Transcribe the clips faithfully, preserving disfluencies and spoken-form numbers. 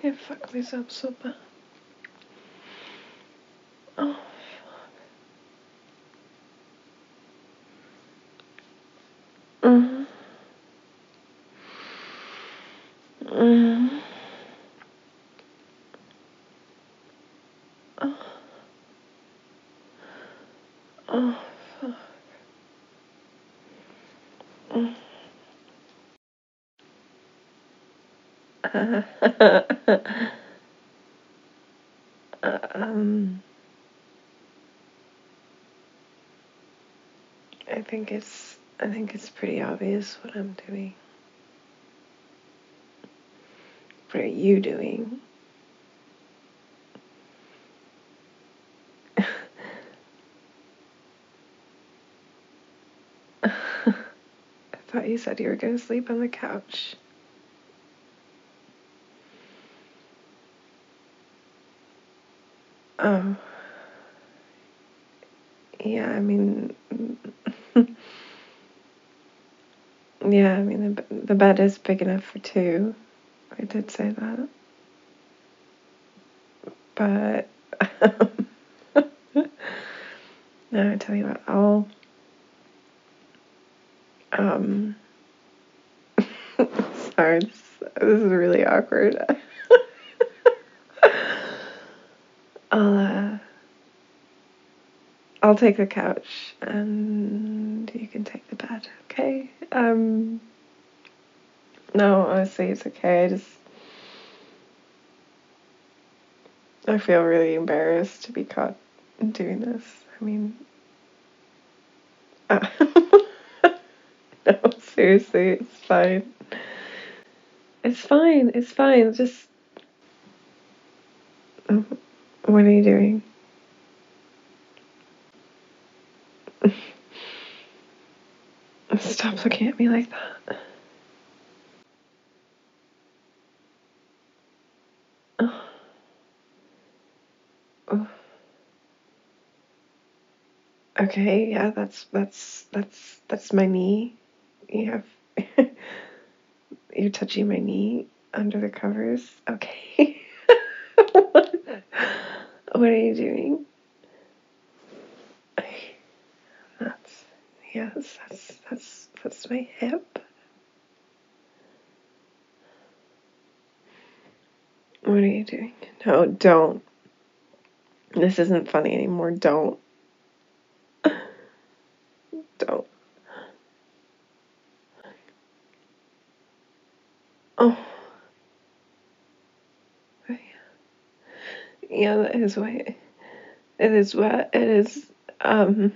I fucked myself so bad. Oh, fuck. Mm. Mm. Oh. Oh, fuck. Mm. um, I think it's, I think it's pretty obvious what I'm doing. What are you doing? I thought you said you were going to sleep on the couch. Oh. Yeah, I mean, yeah, I mean, the, the bed is big enough for two. I did say that. But, no, I tell you what, I'll, um, sorry, this, this is really awkward. I'll, uh, I'll take the couch and you can take the bed, okay? Um, no, honestly, it's okay. I just, I feel really embarrassed to be caught doing this. I mean, uh, no, seriously, it's fine. It's fine, it's fine, just, oh, what are you doing? Stop looking at me like that. Oh. Oh. Okay, yeah, that's, that's, that's, that's my knee. You have, you're touching my knee under the covers. Okay. what, what are you doing? That's, yes, that's, that's, that's my hip. What are you doing? No, don't. This isn't funny anymore. Don't. Don't. Oh. Yeah, that is wet. It is wet. It is, um,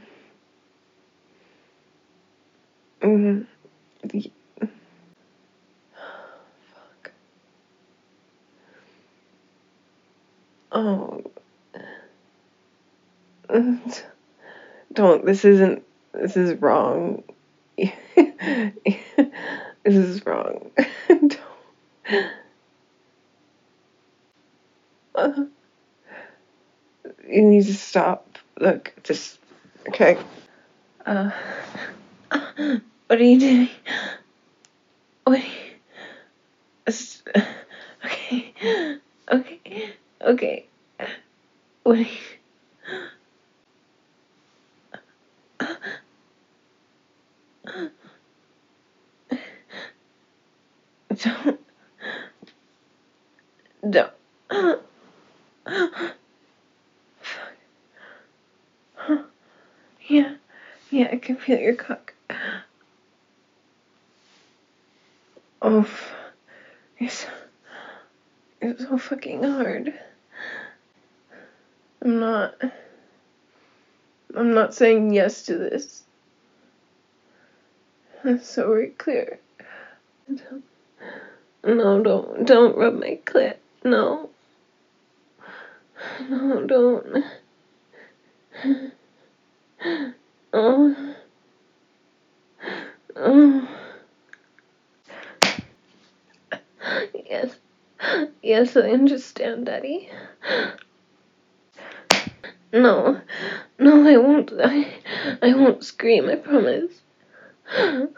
mm, the, fuck. Oh. Don't. This isn't, this is wrong. This is wrong. Don't. Uh, you need to stop. Look, just, okay. Uh, what are you doing? What are you, okay, okay, okay. What are you, don't, don't. Yeah, yeah, I can feel your cock. Oh, you're so, you're so fucking hard. I'm not, I'm not saying yes to this. That's so very clear. No, don't, don't rub my clit. No. No, don't. Oh. Oh. Yes. Yes, I understand, Daddy. No. No, I won't. I, I won't scream, I promise.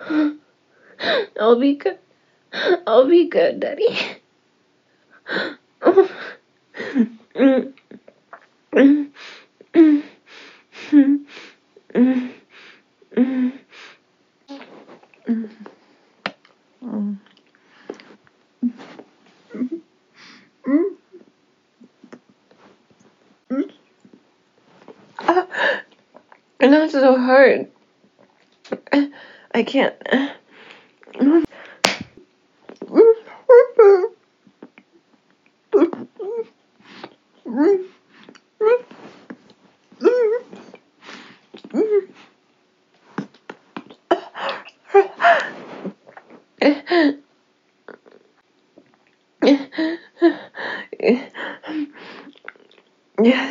I'll be good. I'll be good, Daddy. Oh. Mm. Mm. Mm. Mm. Mm. Mm. Mm. Mm. Mm. Mm. Ah, and that's so hard. I can't. Yeah.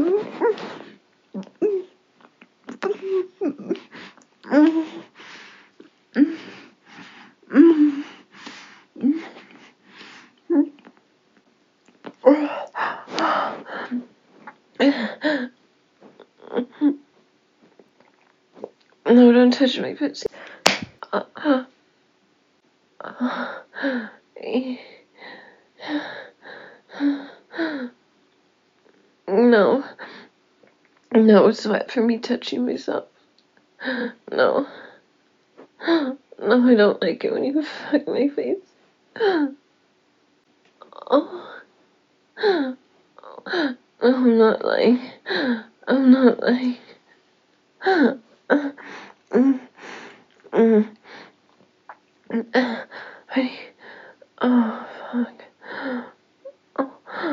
No, don't touch my pussy. Uh, uh, uh, no. No, it's wet for me touching myself. No. No, I don't like it when you fuck my face. Oh. No, I'm not lying. I'm not lying. Mm, mm, mm. Honey. Oh, fuck. Oh.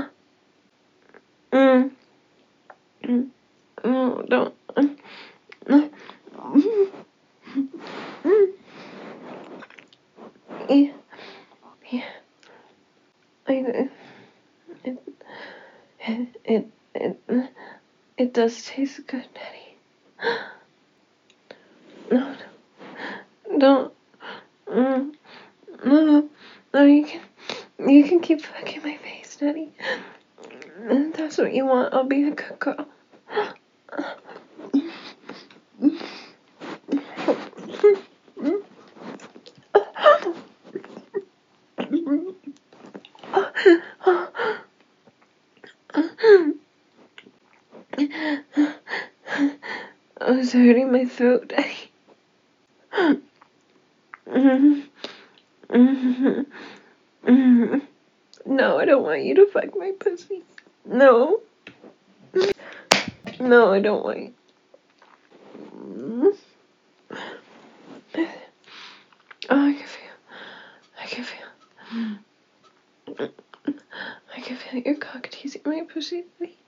Mm, mm. No, don't. Mm, mm, mm. Yeah, yeah. I, it, it, it, it, it does taste good, Daddy. No, no, don't. Mm, no, no, you can, you can keep fucking my face, Daddy. If that's what you want, I'll be a good girl. I was hurting my throat, Daddy. Mm-hmm. Mm-hmm. Mm-hmm. No, I don't want you to fuck my pussy. No. No, I don't want you. Mm-hmm. Oh, I can feel. I can feel. I can feel your cock teasing my pussy.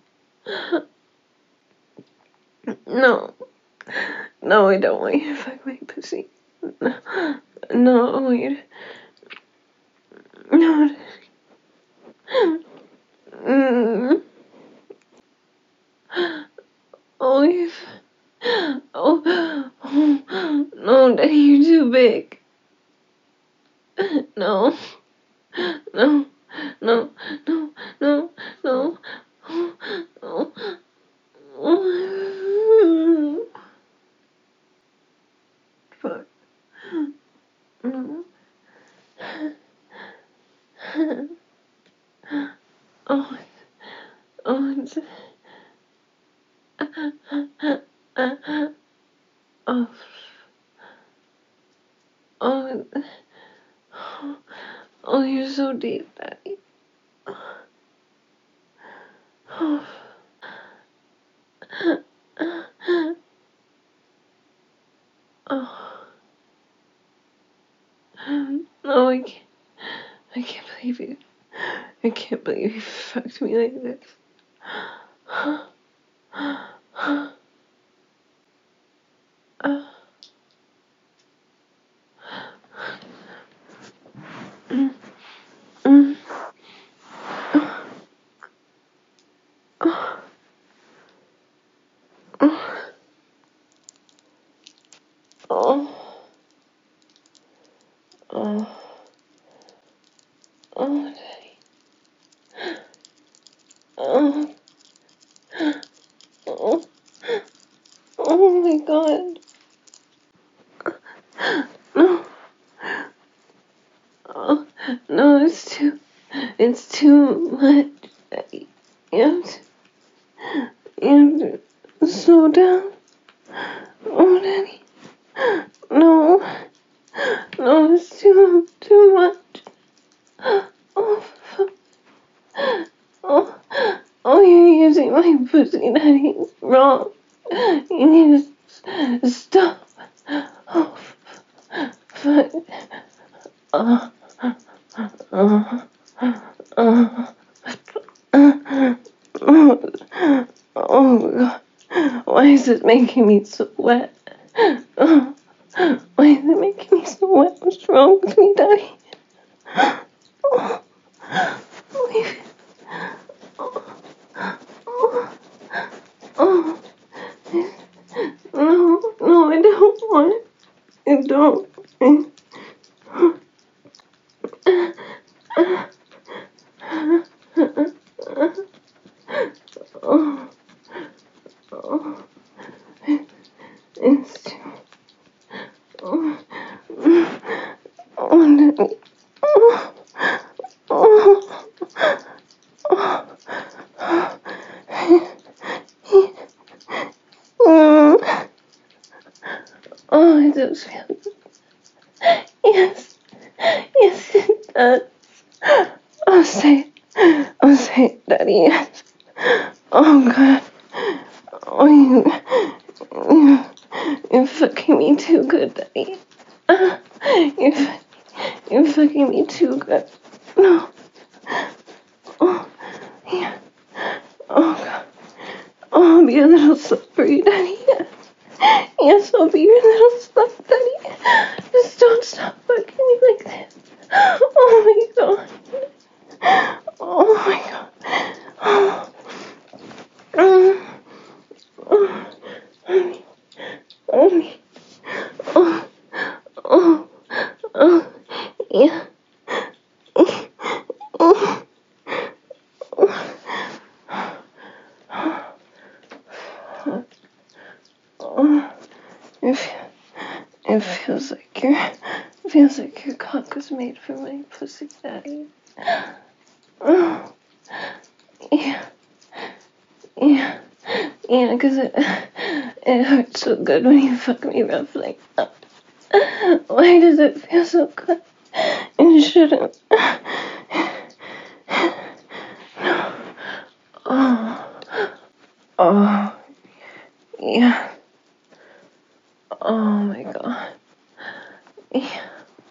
No. No, I don't want you to fuck my pussy. No, no I want you to. No. Mm. Oh, you. Oh. Oh. No, Daddy, you're too big. No. No. No. No. No. No. No. Oh. Fuck. No. Oh. Oh. It's. Oh. Oh. Oh, you're so deep, Daddy. Oh. Oh. No, I can't. I can't believe you. I can't believe you fucked me like this. Mm, mm, oh, oh, oh, oh, oh, Daddy. Oh, oh, oh my God. No, oh, no, it's too, it's It's too much. You have to, you have to slow down. Oh, Daddy. No. No, it's too, too much. Oh, fuck. Oh, oh, you're using my pussy, Daddy. Wrong. You need to s- stop. Oh, fuck. Oh, oh, oh, oh, oh, God. Why is it making me so wet? Oh, why is it making me so wet? What's wrong with me, Daddy? Oh, oh, oh, oh. No, no, I don't want it. I don't. Oh, oh, it's too. Oh, oh, Daddy. Oh, oh, oh. Mm. Oh, it does feel good. Yes, yes, it does. I'll say it. I'll say it, Daddy, yes. Oh, God. Oh, you, you, you're fucking me too good, Daddy. Uh, you're, you're fucking me too good. No. Oh, yeah. Oh, God. Oh, I'll be a little slippery, Daddy, yes. Yes, I'll be your little slut, Daddy. Just don't stop fucking me like this. Oh, my God. Oh, my God. Oh. Mm. Oh. Oh. Oh. Oh. Oh. Oh. Yeah. Oh. Oh. If It feels like your, it feels like your cock was made for my pussy, Daddy. Oh, yeah, yeah, yeah, because it, it hurts so good when you fuck me rough like that. Why does it feel so good? It shouldn't. No. Oh, oh, yeah. Oh my God. Yeah.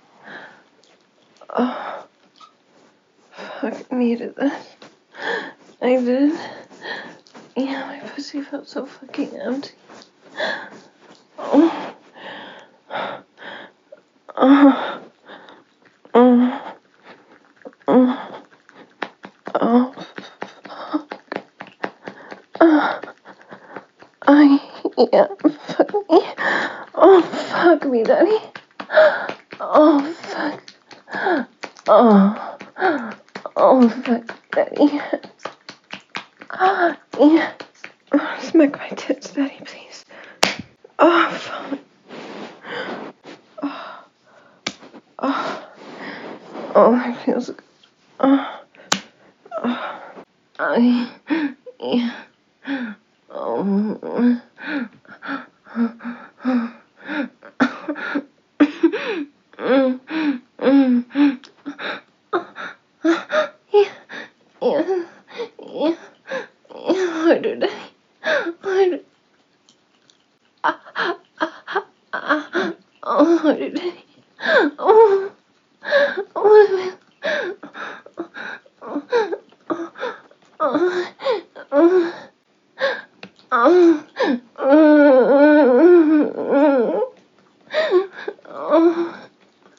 Oh, fuck, I needed this. I did. Yeah, my pussy felt so fucking empty. Oh. Oh. Oh. Oh. Oh. Oh. I, yeah, fuck me. Oh, fuck me, Daddy. Oh, fuck. Oh. Oh, fuck, Daddy. Yeah. Oh, smack my tits, Daddy, please. Oh, fuck. Oh. Oh. Oh, that feels good. Oh. Oh. I, yeah. Oh. Mm, mm, mm. Yeah, yeah, yeah, yeah, harder, Daddy, harder. Ah, ah, ah, ah, oh, harder, Daddy. Oh, oh, oh, oh, oh, oh, oh, oh, oh,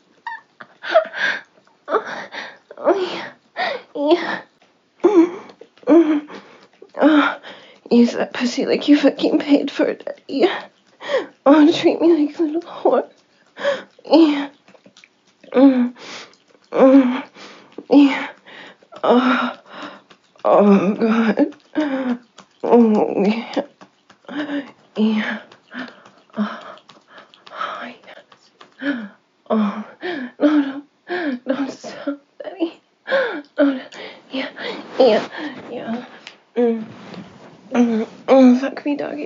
oh, yeah, yeah. Mm, oh, use that pussy like you fucking paid for it, Daddy. Yeah. Oh, treat me like a little whore. Yeah. Mm, mm, yeah. Oh, oh, God. Oh, yeah. Yeah. Oh, oh, yes. Oh, no, no. Don't stop, Daddy. No, no.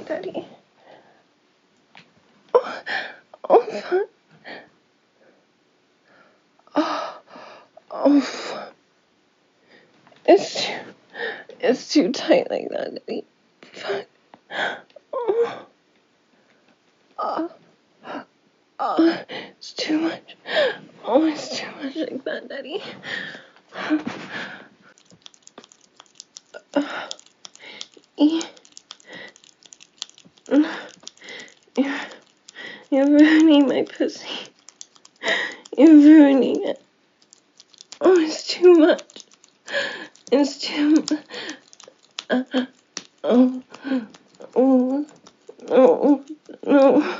Daddy. Oh, oh, fuck. Oh, oh, fuck. It's too, it's too tight like that, Daddy. Fuck. Oh, oh, oh, it's too much. Oh, it's too much like that, Daddy. Uh, yeah. You're, you're ruining my pussy. You're ruining it. Oh, it's too much. It's too much. Uh, oh, oh, no, no,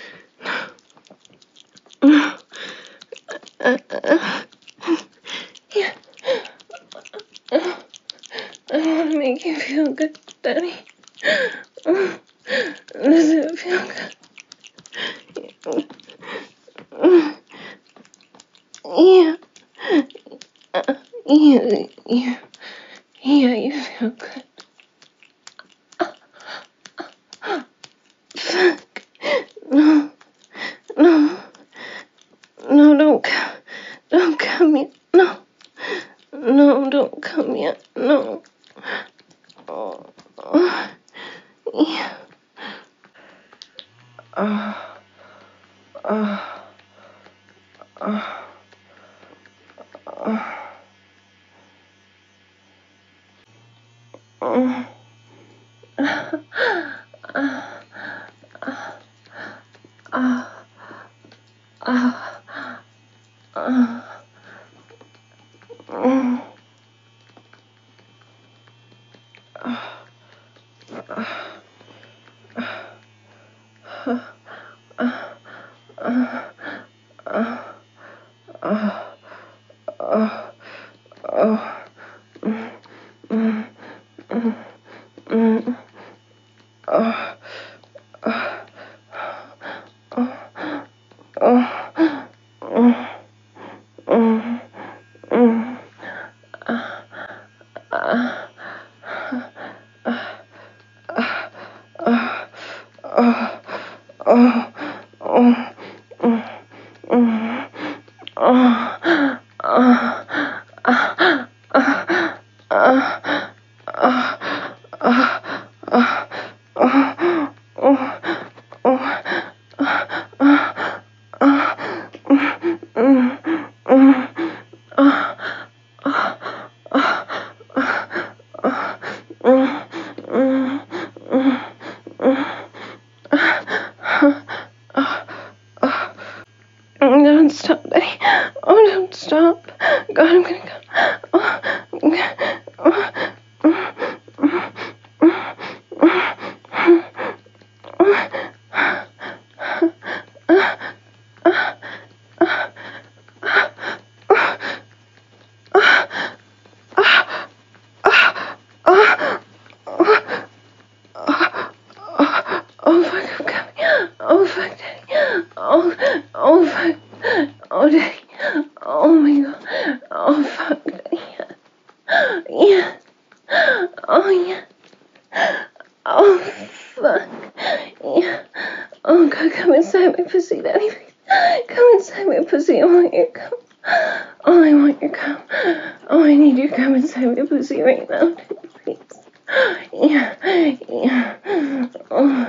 no. Uh, uh, yeah. Uh, I want to make you feel good, Daddy. Uh, does it feel good? Uh, yeah. Uh, yeah, yeah. Yeah, you feel good. Fuck. No. No. No, don't come. Don't come yet. No. No, don't come yet. No. Oh. Oh. Yeah. Oh. Oh. Oh. Oh. Oh. Don't stop, Daddy. Oh, don't stop. God, I'm gonna come. Oh, oh, oh, fuck, I'm coming. Oh, fuck, Daddy. Oh, oh, fuck. Oh, Daddy. Oh, my God. Oh, fuck, Daddy. Yeah. Oh, yeah. Oh, fuck. Yeah. Oh, God, come inside my pussy, Daddy. Come inside my pussy. I want your cum. Oh, I want your cum. Oh, I need your cum inside my pussy right now, please. Yeah. Yeah. Oh.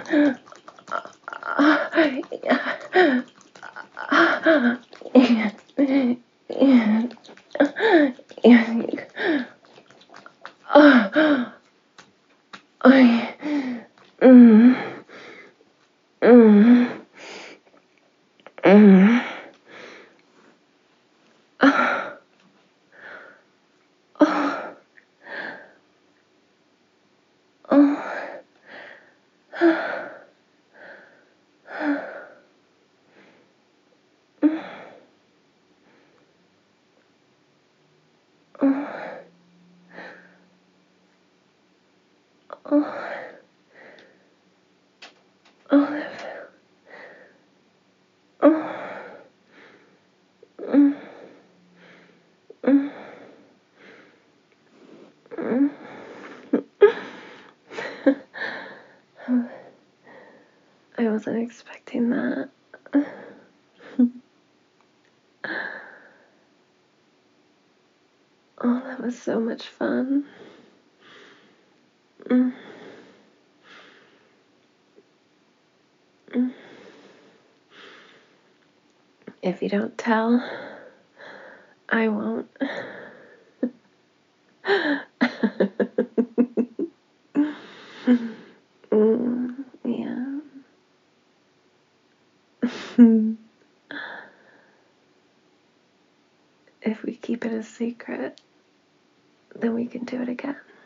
Uh, yeah. Uh, yeah. Yeah. Yeah. Uh, I. Mm. Mm. Mm. Uh, oh. Oh. Oh. Oh. Oh. Mm. Mm. Mm. I wasn't expecting that. Oh, that was so much fun. Mm. Mm. If you don't tell, I won't. mm, yeah. If we keep it a secret, then we can do it again.